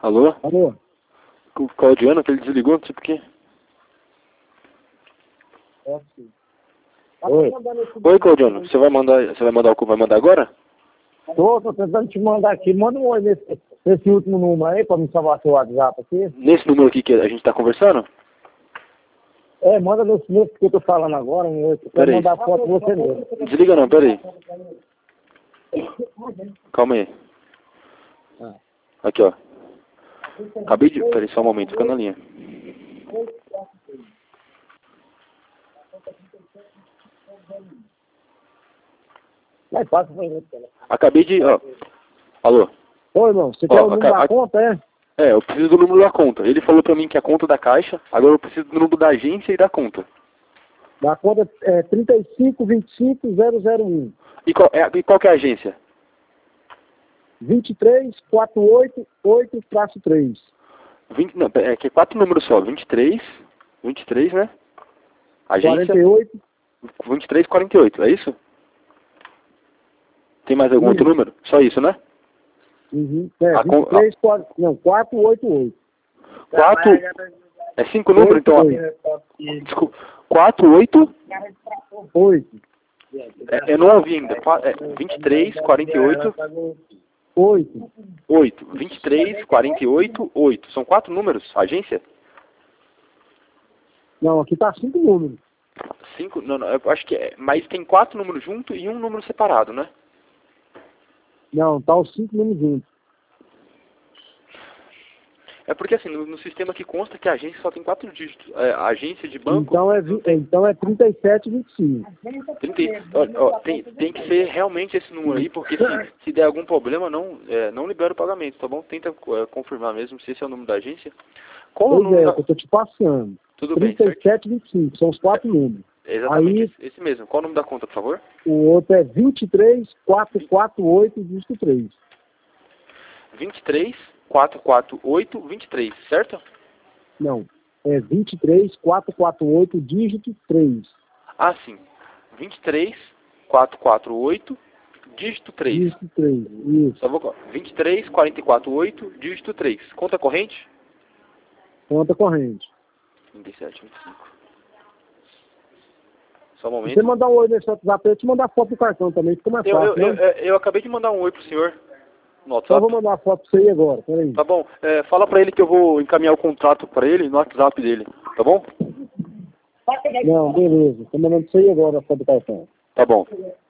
Alô? Alô? O Claudiano, que ele desligou, não sei por quê. É sim. Oi. Oi, Claudiano, você vai mandar o que vai mandar agora? Tô tentando te mandar aqui. Manda um oi nesse último número aí pra me salvar seu WhatsApp aqui. Nesse número aqui que a gente tá conversando? É, manda nesse que eu tô falando agora, um oi. Eu quero Peraí. mandar foto de você mesmo. Desliga não, peraí. Calma aí. Ah. Aqui, ó. Acabei de... Peraí, só um momento, fica na linha. Mas passa pra ele. Acabei de... Ó. Alô? Oi, irmão, você quer o número da conta, é? É, eu preciso do número da conta. Ele falou pra mim que é a conta da Caixa, agora eu preciso do número da agência e da conta. Da conta é 3525001. E qual que é a agência? 23488-3. Não, é que é 4 números só. 23, né? Agência 48. 2348, é isso? Tem mais algum outro número? Só isso, né? Uhum. É, 23, 488. 4... É 5 números, então? Desculpa. 4, 8... 8. Eu não ouvi ainda. 23, 48... 8. 8. 23, 48, 8. São 4 números, agência? Não, aqui tá 5 números. 5? Não, eu acho que é. Mas tem 4 números juntos e um número separado, né? Não, tá os 5 números juntos. É porque assim, no sistema que consta que a agência só tem 4 dígitos. A agência de banco... Então é 3725. Tem que ser realmente esse número aí, porque se der algum problema, não libera o pagamento, tá bom? Tenta confirmar mesmo se esse é o número da agência. Qual o número eu tô te passando. Tudo bem, 3725, são os 4 números. Exatamente, esse mesmo. Qual o nome da conta, por favor? O outro é 23448, dígito 3. 23, 448, 23, certo? Não, é 23448, dígito 3. Ah, sim. 23, 448, dígito 3. Dígito 3, isso. Só vou... 23, 448, dígito 3. Conta corrente? Conta corrente. 37, 25. Só um momento. Se você mandar um oi nesse WhatsApp, eu te mandar foto do cartão também, fica mais fácil, eu acabei de mandar um oi pro senhor no WhatsApp. Então eu vou mandar uma foto pra você aí agora, peraí. Tá bom, fala pra ele que eu vou encaminhar o contrato pra ele no WhatsApp dele, tá bom? Não, beleza, tô mandando pra você aí agora a foto do cartão. Tá bom.